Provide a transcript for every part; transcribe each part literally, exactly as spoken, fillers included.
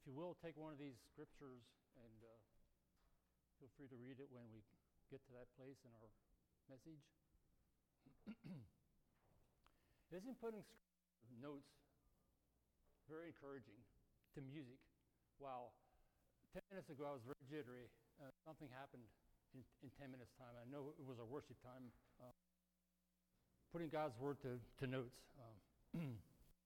If you will, take one of these scriptures and uh, feel free to read it when we get to that place in our message. Isn't putting notes very encouraging to music? Wow, ten minutes ago I was very jittery. Uh, something happened in, in ten minutes time. I know it was a worship time. Uh, putting God's word to, to notes. Um,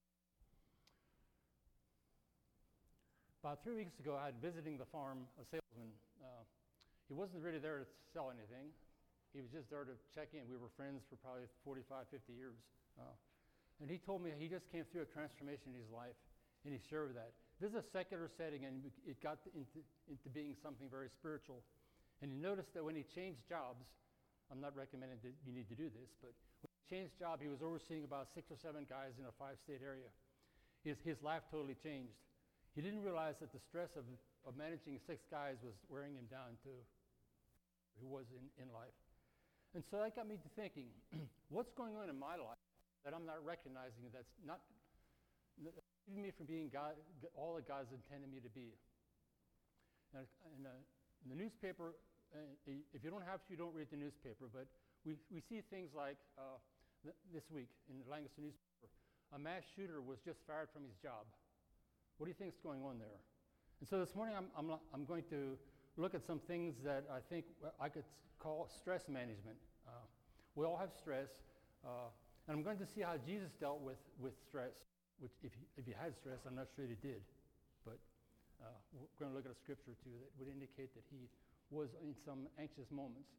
About three weeks ago, I had visiting the farm a salesman. Uh, he wasn't really there to sell anything. He was just there to check in. We were friends for probably forty-five, fifty years. Uh, and he told me he just came through a transformation in his life, and he shared that. This is a secular setting, and it got into, into being something very spiritual. And he noticed that when he changed jobs, I'm not recommending that you need to do this, but when he changed job, he was overseeing about six or seven guys in a five-state area. His, his life totally changed. He didn't realize that the stress of, of managing six guys was wearing him down to who was in, in life. And so that got me to thinking, what's going on in my life that I'm not recognizing that's not that's keeping me from being God, all that God's intended me to be? And, and uh, in the newspaper, uh, if you don't have to, you don't read the newspaper, but we, we see things like uh, th- this week in the Lancaster newspaper, a mass shooter was just fired from his job. What do you think is going on there? And so this morning I'm, I'm, I'm going to look at some things that I think I could call stress management. Uh, we all have stress, uh, and I'm going to see how Jesus dealt with, with stress, which if he, if he had stress, I'm not sure he did. But uh, we're going to look at a scripture too that would indicate that he was in some anxious moments.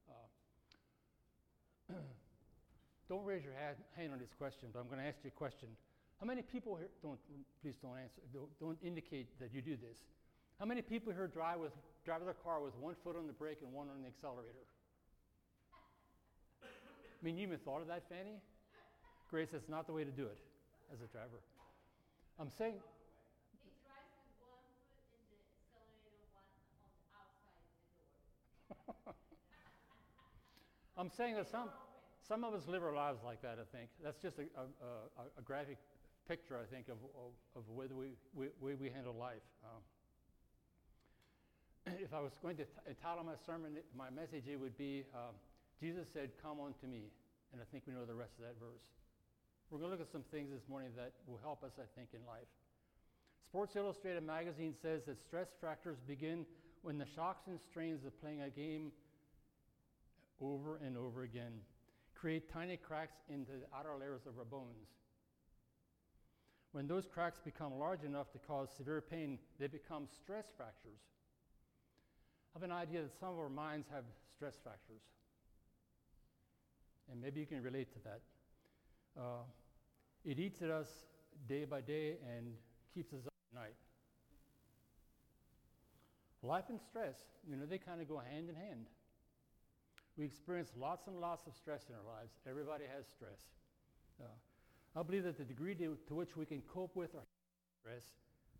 Uh, don't raise your hand, hand on this question, but I'm going to ask you a question. How many people here, don't, please don't answer, don't, don't indicate that you do this. How many people here drive with drive their car with one foot on the brake and one on the accelerator? I mean, you even thought of that, Fanny? Grace, that's not the way to do it as a driver. I'm saying... He drives with one foot in the accelerator, one on the outside the door. I'm saying that some, some of us live our lives like that, I think. That's just a, a, a, a graphic picture, I think, of, of, of whether we, we, way we handle life. Um, if I was going to t- title my sermon, my message, it would be, um, Jesus said, "Come unto me." And I think we know the rest of that verse. We're going to look at some things this morning that will help us, I think, in life. Sports Illustrated magazine says that stress fractures begin when the shocks and strains of playing a game over and over again create tiny cracks in the outer layers of our bones. When those cracks become large enough to cause severe pain, they become stress fractures. I have an idea that some of our minds have stress fractures. And maybe you can relate to that. Uh, it eats at us day by day and keeps us up at night. Life and stress, you know, they kind of go hand in hand. We experience lots and lots of stress in our lives. Everybody has stress. Uh, I believe that the degree to, to which we can cope with our stress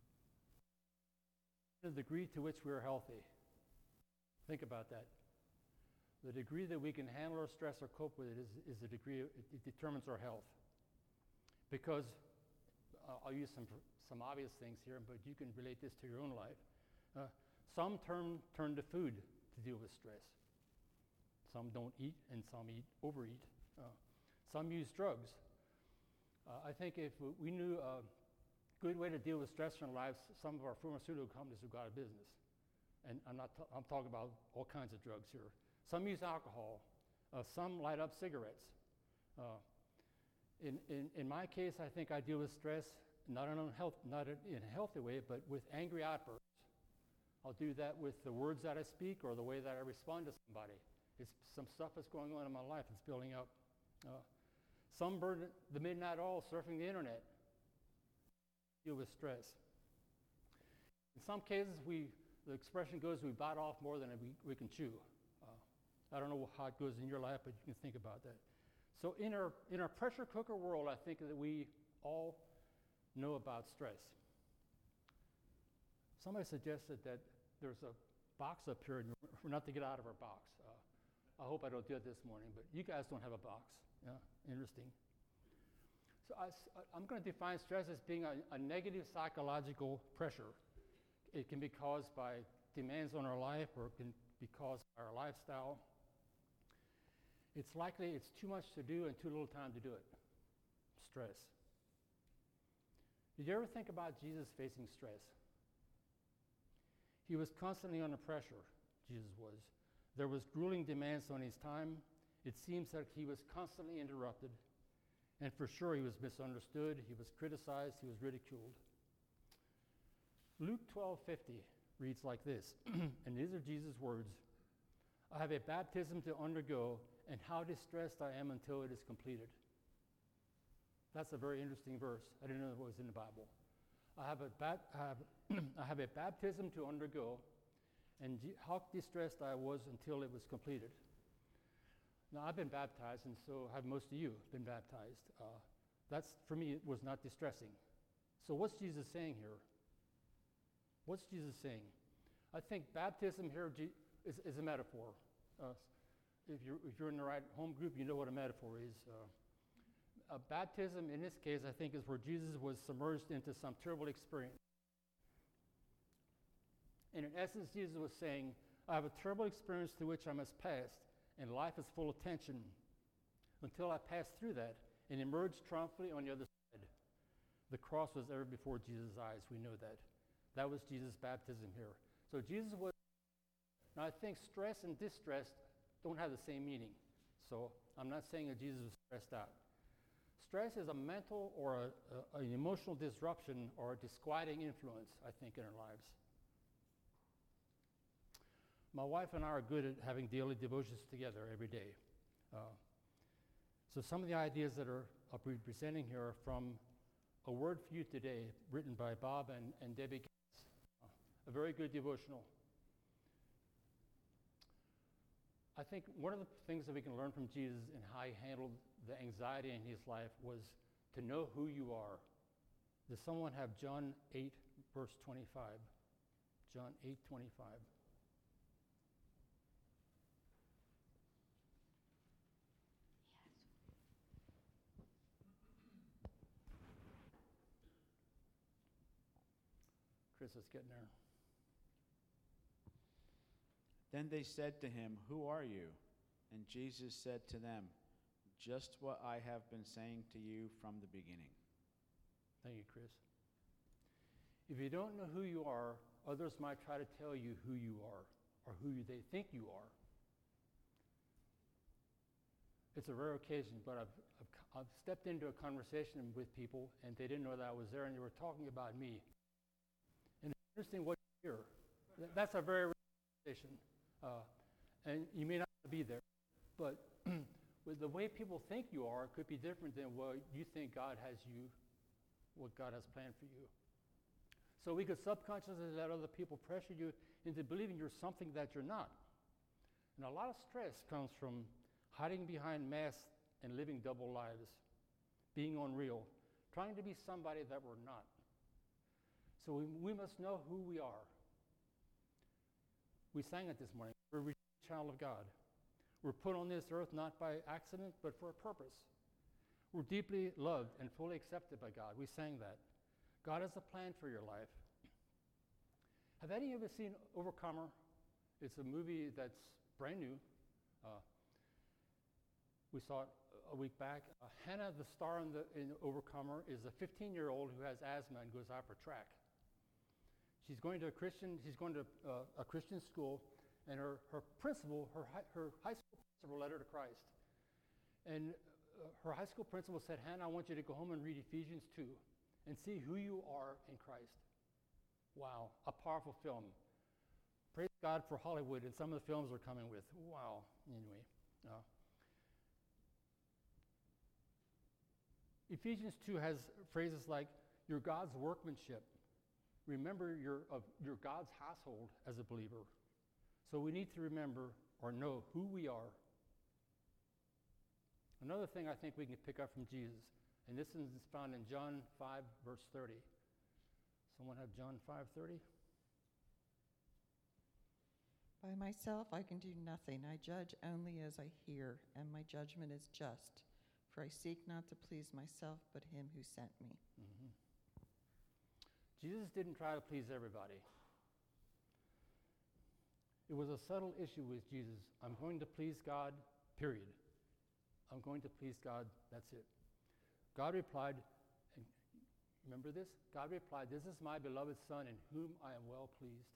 is the degree to which we are healthy. Think about that. The degree that we can handle our stress or cope with it is, is the degree it, it determines our health. Because uh, I'll use some some obvious things here, but you can relate this to your own life. Uh, some turn turn to food to deal with stress. Some don't eat, and some eat overeat. Uh, some use drugs. Uh, I think if we knew a good way to deal with stress in our lives, some of our pharmaceutical companies would go out of business. And I'm not. T- I'm talking about all kinds of drugs here. Some use alcohol. Uh, some light up cigarettes. Uh, in, in in my case, I think I deal with stress not in a health, not in a healthy way, but with angry outbursts. I'll do that with the words that I speak or the way that I respond to somebody. It's some stuff that's going on in my life. It's building up. Uh, some burn the midnight oil surfing the internet. Deal with stress. In some cases, we the expression goes, we bite off more than we, we can chew. Uh, I don't know how it goes in your life, but you can think about that. So in our in our pressure cooker world, I think that we all know about stress. Somebody suggested that there's a box up here, and we're not to get out of our box. Uh, I hope I don't do it this morning, but you guys don't have a box. Yeah, interesting. So I, I'm going to define stress as being a, a negative psychological pressure It can be caused by demands on our life, or it can be caused by our lifestyle. It's likely it's too much to do and too little time to do it. Stress. Did you ever think about Jesus facing stress? He was constantly under pressure, Jesus was. There was grueling demands on his time. It seems that he was constantly interrupted. And for sure, he was misunderstood, he was criticized, he was ridiculed. Luke twelve fifty reads like this, and these are Jesus' words. I have a baptism to undergo, and how distressed I am until it is completed. That's a very interesting verse. I didn't know it was in the Bible. I have a, bat- I have, I have a baptism to undergo, and g- how distressed I was until it was completed. Now, I've been baptized, and so have most of you been baptized. Uh, that's, for me, it was not distressing. So what's Jesus saying here? What's Jesus saying? I think baptism here is, is a metaphor. Uh, if, you're, if you're in the right home group, you know what a metaphor is. Uh, a baptism, in this case, I think, is where Jesus was submerged into some terrible experience. And in essence, Jesus was saying, I have a terrible experience through which I must pass, and life is full of tension until I pass through that and emerge triumphantly on the other side. The cross was ever before Jesus' eyes. We know that. That was Jesus' baptism here. So Jesus was, now I think stress and distress don't have the same meaning. So I'm not saying that Jesus was stressed out. Stress is a mental or a, a, an emotional disruption or a disquieting influence, I think, in our lives. My wife and I are good at having daily devotions together every day. Uh, so some of the ideas that are I'll be presenting here are from A Word for You Today, written by Bob and, and Debbie Gates. Uh, a very good devotional. I think one of the things that we can learn from Jesus and how he handled the anxiety in his life was to know who you are. Does someone have John eight, verse twenty-five? John eight, twenty-five. Chris is getting there. Then they said to him, Who are you? And Jesus said to them, Just what I have been saying to you from the beginning. Thank you, Chris. If you don't know who you are, others might try to tell you who you are or who they think you are. It's a rare occasion, but I've, I've, I've stepped into a conversation with people and they didn't know that I was there and they were talking about me. And it's interesting what you hear. That's a very rare conversation. Uh, and you may not be there, but with the way people think you are, it could be different than what you think God has you, what God has planned for you. So we could subconsciously let other people pressure you into believing you're something that you're not. And a lot of stress comes from hiding behind masks and living double lives, being unreal, trying to be somebody that we're not. So we, we must know who we are. We sang it this morning. We're a child of God. We're put on this earth not by accident, but for a purpose. We're deeply loved and fully accepted by God. We sang that. God has a plan for your life. Have any of you seen Overcomer? It's a movie that's brand new. Uh, we saw it a week back. Uh, Hannah, the star in, the, in Overcomer, is a fifteen-year-old who has asthma and goes out for track. She's going to a Christian. She's going to uh, a Christian school, and her, her principal, her hi, her high school principal, led her to Christ. And uh, her high school principal said, "Hannah, I want you to go home and read Ephesians two, and see who you are in Christ." Wow, a powerful film. Praise God for Hollywood, and some of the films are coming with. Wow. Anyway, uh, Ephesians two has phrases like, "You're God's workmanship." Remember, you're of you're God's household as a believer. So we need to remember or know who we are. Another thing I think we can pick up from Jesus, and this is found in John five, verse thirty. Someone have John five thirty? By myself I can do nothing. I judge only as I hear, and my judgment is just. For I seek not to please myself, but him who sent me. Mm-hmm. Jesus didn't try to please everybody. It was a subtle issue with Jesus. I'm going to please God, period. I'm going to please God, that's it. God replied, and remember this? God replied, this is my beloved Son in whom I am well pleased.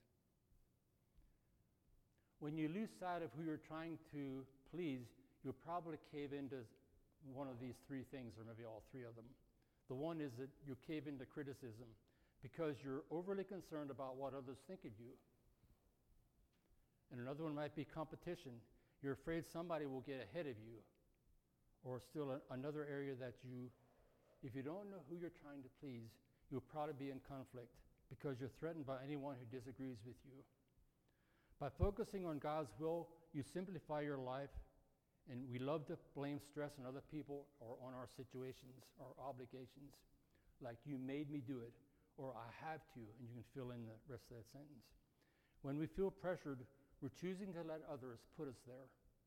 When you lose sight of who you're trying to please, you'll probably cave into one of these three things, or maybe all three of them. The one is that you cave into criticism because you're overly concerned about what others think of you. And another one might be competition. You're afraid somebody will get ahead of you. Or still a, another area that you, if you don't know who you're trying to please, you'll probably be in conflict because you're threatened by anyone who disagrees with you. By focusing on God's will, you simplify your life, and we love to blame stress on other people or on our situations or obligations, like you made me do it, or I have to, and you can fill in the rest of that sentence. When we feel pressured, we're choosing to let others put us there.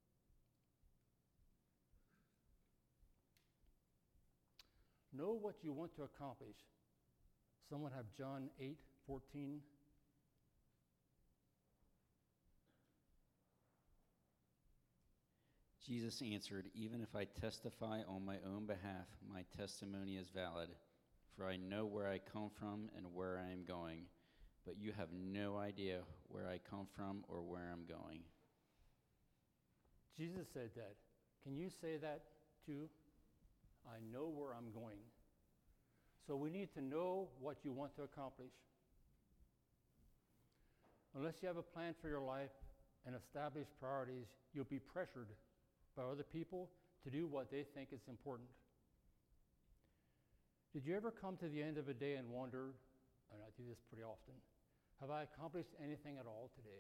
Know what you want to accomplish. Someone have John eight fourteen. Jesus answered, even if I testify on my own behalf, my testimony is valid, for I know where I come from and where I am going, but you have no idea where I come from or where I'm going. Jesus said that. Can you say that too? I know where I'm going. So we need to know what you want to accomplish. Unless you have a plan for your life and established priorities, you'll be pressured by other people to do what they think is important. Did you ever come to the end of a day and wonder, and I do this pretty often, have I accomplished anything at all today?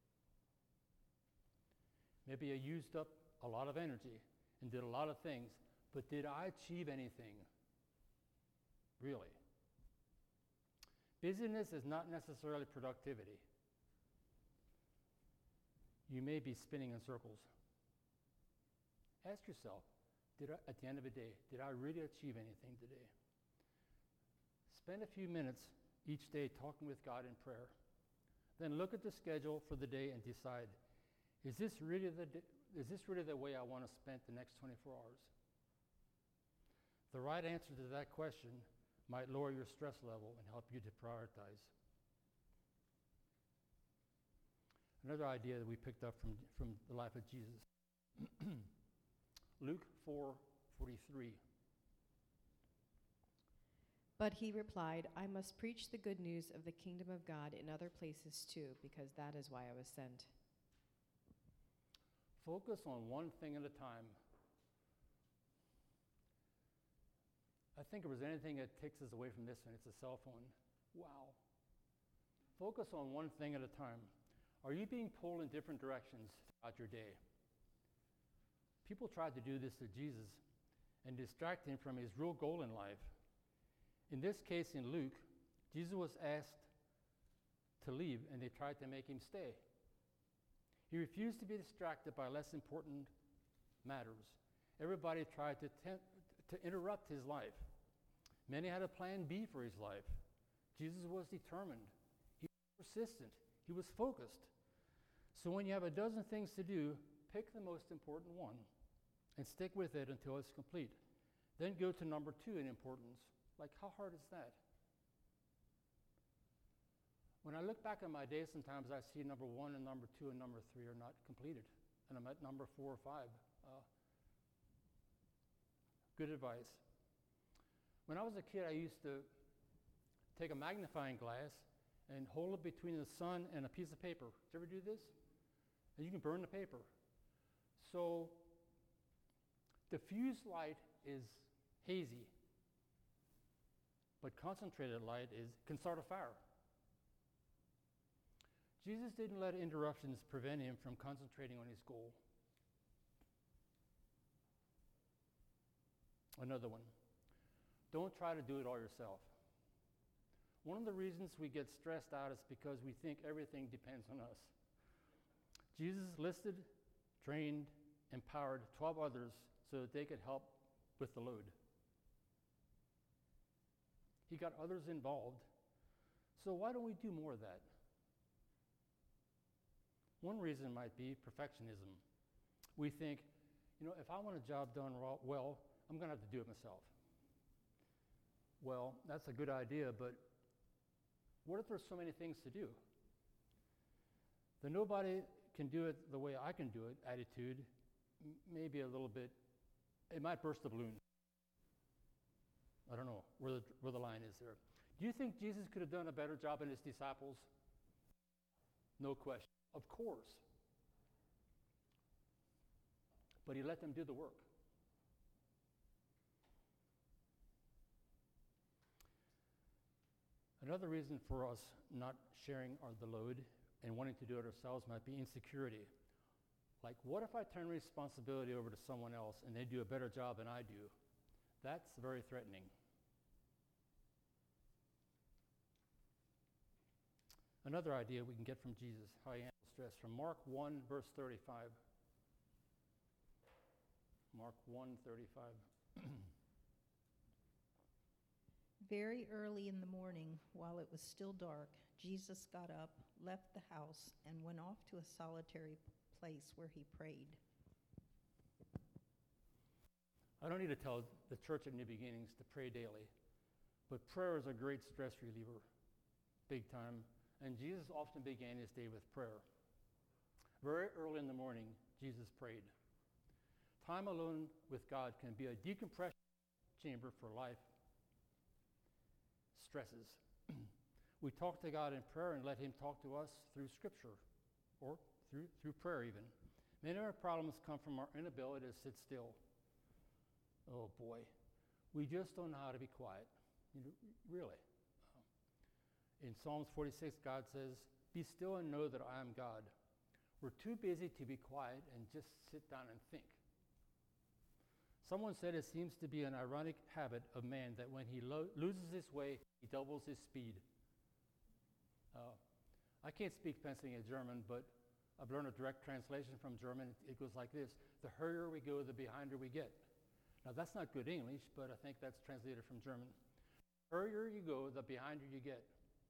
Maybe I used up a lot of energy and did a lot of things, but did I achieve anything? Really? Busyness is not necessarily productivity. You may be spinning in circles. Ask yourself, did I, at the end of the day, did I really achieve anything today? Spend a few minutes each day talking with God in prayer. Then look at the schedule for the day and decide, is this really the, is this really the way I want to spend the next twenty-four hours? The right answer to that question might lower your stress level and help you to prioritize. Another idea that we picked up from, from the life of Jesus. Luke four forty-three. But he replied, I must preach the good news of the kingdom of God in other places too, because that is why I was sent. Focus on one thing at a time. I think if there's anything that takes us away from this one, it's a cell phone. Wow. Focus on one thing at a time. Are you being pulled in different directions throughout your day? People tried to do this to Jesus and distract him from his real goal in life. In this case, in Luke, Jesus was asked to leave, and they tried to make him stay. He refused to be distracted by less important matters. Everybody tried to, tempt, to interrupt his life. Many had a plan B for his life. Jesus was determined. He was persistent. He was focused. So when you have a dozen things to do, pick the most important one and stick with it until it's complete. Then go to number two in importance. Like, how hard is that? When I look back at my day, sometimes I see number one and number two and number three are not completed, and I'm at number four or five. Uh, good advice. When I was a kid, I used to take a magnifying glass and hold it between the sun and a piece of paper. Did you ever do this? And you can burn the paper. So diffused light is hazy, but concentrated light is can start a fire. Jesus didn't let interruptions prevent him from concentrating on his goal. Another one. Don't try to do it all yourself. One of the reasons we get stressed out is because we think everything depends on us. Jesus listed, trained, empowered twelve others so that they could help with the load. He got others involved. So why don't we do more of that? One reason might be perfectionism. We think, you know, if I want a job done well, I'm going to have to do it myself. Well, that's a good idea, but what if there's so many things to do? The nobody can do it the way I can do it attitude m- may be a little bit, it might burst the balloon. I don't know where the, where the line is there. Do you think Jesus could have done a better job in his disciples? No question. Of course. But he let them do the work. Another reason for us not sharing our, the load and wanting to do it ourselves might be insecurity. Like, what if I turn responsibility over to someone else and they do a better job than I do? That's very threatening. Another idea we can get from Jesus, how he handles stress, from Mark one, verse thirty-five. Mark one, thirty-five. Very early in the morning, while it was still dark, Jesus got up, left the house, and went off to a solitary place where he prayed. I don't need to tell the church at New Beginnings to pray daily, but prayer is a great stress reliever, big time, and Jesus often began his day with prayer. Very early in the morning, Jesus prayed. Time alone with God can be a decompression chamber for life stresses. We talk to God in prayer and let him talk to us through Scripture or through, through prayer even. Many of our problems come from our inability to sit still. Oh boy, we just don't know how to be quiet, you know, really. In Psalms forty-six, God says, "Be still and know that I am God." We're too busy to be quiet and just sit down and think. Someone said it seems to be an ironic habit of man that when he lo- loses his way, he doubles his speed. Uh, I can't speak Pennsylvania German, but I've learned a direct translation from German. It goes like this: the hurrier we go, the behinder we get. Now that's not good English, but I think that's translated from German. The hurrier you go, the behinder you get.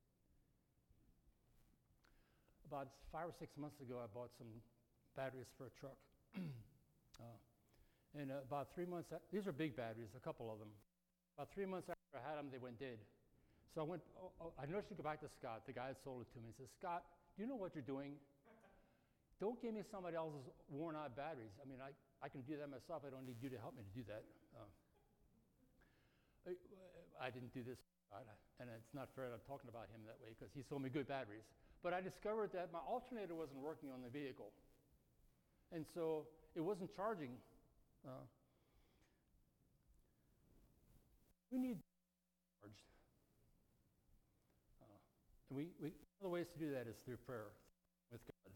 About five or six months ago, I bought some batteries for a truck. uh, And uh, about three months, a- these are big batteries, a couple of them. About three months after I had them, they went dead. So I went, oh, oh, I noticed to go back to Scott, the guy that sold it to me, and said, "Scott, do you know what you're doing? Don't give me somebody else's worn out batteries. I mean, I, I can do that myself. I don't need you to help me to do that." Uh, I, I didn't do this, Scott, and it's not fair that I'm talking about him that way because he sold me good batteries. But I discovered that my alternator wasn't working on the vehicle. And so it wasn't charging. Uh, we need charged. Uh, and we, we, one of the ways to do that is through prayer with God.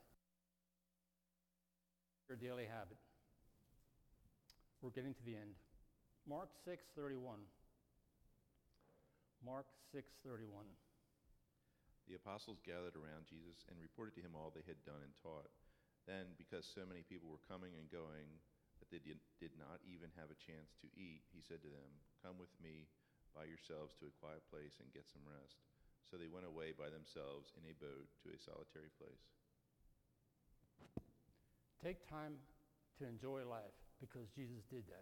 Your daily habit. We're getting to the end. Mark six thirty-one. Mark six thirty-one. The apostles gathered around Jesus and reported to him all they had done and taught. Then, because so many people were coming and going, that they did, did not even have a chance to eat, he said to them, "Come with me by yourselves to a quiet place and get some rest." So they went away by themselves in a boat to a solitary place. Take time to enjoy life because Jesus did that.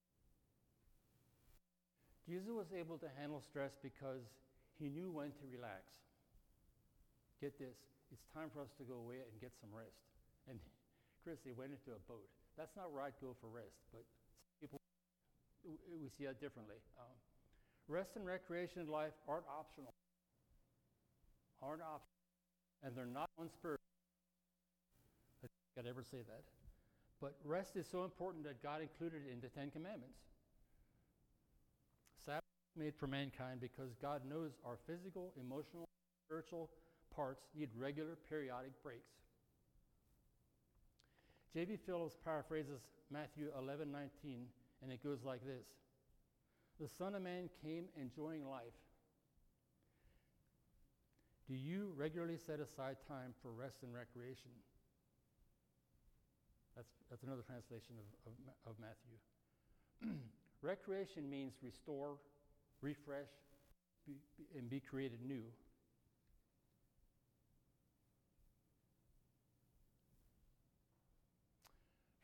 Jesus was able to handle stress because he knew when to relax. Get this, it's time for us to go away and get some rest. And Chris, he went into a boat. That's not where I'd go for rest, but people, we see that differently. Um, rest and recreation in life aren't optional. Aren't optional. And they're not unspiritual. I don't think I'd ever say that. But rest is so important that God included it in the Ten Commandments. Sabbath was made for mankind because God knows our physical, emotional, spiritual parts need regular, periodic breaks. J B Phillips paraphrases Matthew eleven nineteen, and it goes like this: "The Son of Man came enjoying life." Do you regularly set aside time for rest and recreation? That's, that's another translation of, of, of Matthew. Recreation means restore, refresh, be, be, and be created new.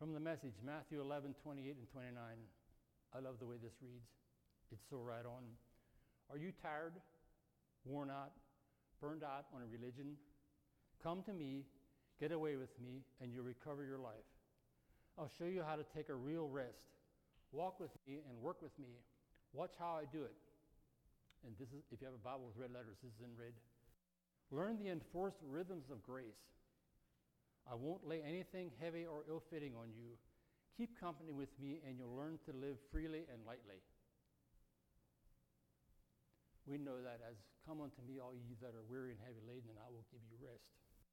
From the Message, Matthew eleven, twenty-eight and twenty-nine. I love the way this reads. It's so right on. Are you tired, worn out, burned out on a religion? Come to me, get away with me, and you'll recover your life. I'll show you how to take a real rest. Walk with me and work with me. Watch how I do it. And this is, if you have a Bible with red letters, this is in red. Learn the enforced rhythms of grace. I won't lay anything heavy or ill-fitting on you. Keep company with me, and you'll learn to live freely and lightly. We know that as, come unto me, all ye that are weary and heavy laden, and I will give you rest.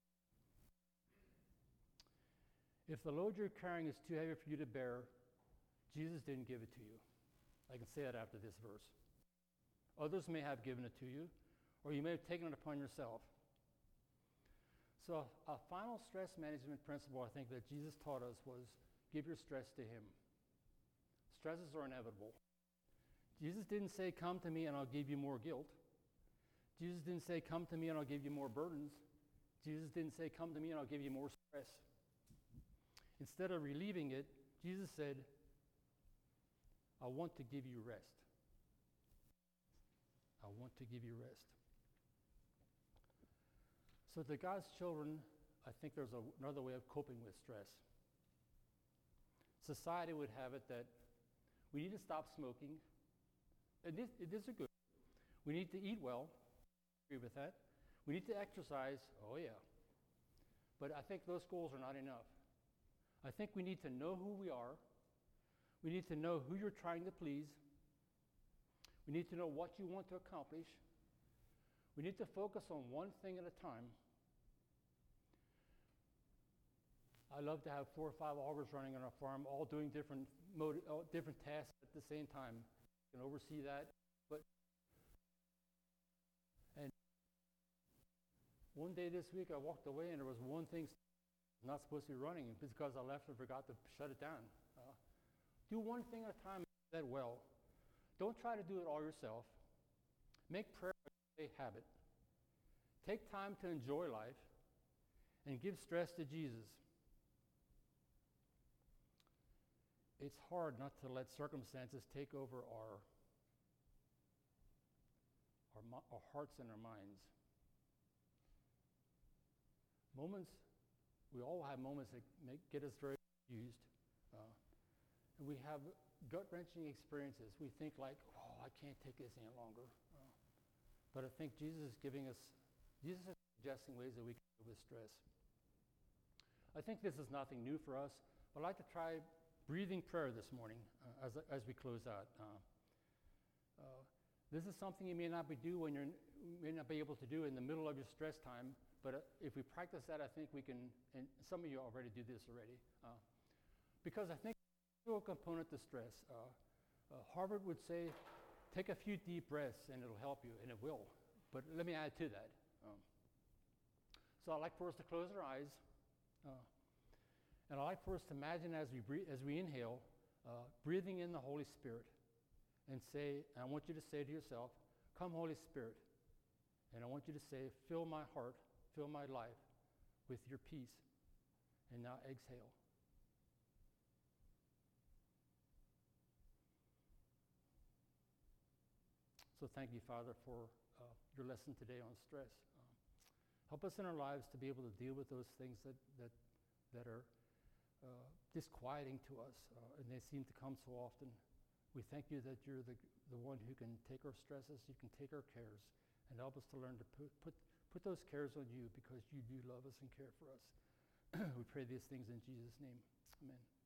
If the load you're carrying is too heavy for you to bear, Jesus didn't give it to you. I can say that after this verse. Others may have given it to you, or you may have taken it upon yourself. So a final stress management principle I think that Jesus taught us was give your stress to him. Stresses are inevitable. Jesus didn't say, come to me and I'll give you more guilt. Jesus didn't say, come to me and I'll give you more burdens. Jesus didn't say, come to me and I'll give you more stress. Instead of relieving it, Jesus said, I want to give you rest. I want to give you rest. So to God's children, I think there's a, another way of coping with stress. Society would have it that we need to stop smoking. And this, this is good. We need to eat well. I agree with that. We need to exercise. Oh, yeah. But I think those goals are not enough. I think we need to know who we are. We need to know who you're trying to please. We need to know what you want to accomplish. We need to focus on one thing at a time. I love to have four or five augers running on a farm, all doing different mode, all different tasks at the same time. I can oversee that. But and one day this week, I walked away and there was one thing not supposed to be running because I left and forgot to shut it down. Uh, do one thing at a time and do that well. Don't try to do it all yourself. Make prayer a habit. Take time to enjoy life and give stress to Jesus. It's hard not to let circumstances take over our, our, our hearts and our minds. Moments, we all have moments that make, get us very confused. Uh, and we have gut-wrenching experiences. We think like, oh, I can't take this any longer. Uh, but I think Jesus is giving us, Jesus is suggesting ways that we can deal with stress. I think this is nothing new for us, but I'd like to try breathing prayer this morning uh, as, as we close out. Uh, uh, this is something you may not be do when you're may not be able to do in the middle of your stress time, but uh, if we practice that, I think we can, and some of you already do this already, uh, because I think a component to stress. Uh, uh, Harvard would say, take a few deep breaths and it'll help you, and it will. But let me add to that. Um, so I'd like for us to close our eyes, uh, and I'd like for us to imagine as we breathe, as we inhale, uh, breathing in the Holy Spirit, and say, and I want you to say to yourself, come Holy Spirit, and I want you to say, fill my heart, fill my life with your peace, and now exhale. So thank you, Father, for uh, your lesson today on stress. Uh, help us in our lives to be able to deal with those things that that, that are uh, disquieting to us, uh, and they seem to come so often. We thank you that you're the, the one who can take our stresses, you can take our cares, and help us to learn to put, put, put those cares on you because you do love us and care for us. We pray these things in Jesus' name. Amen.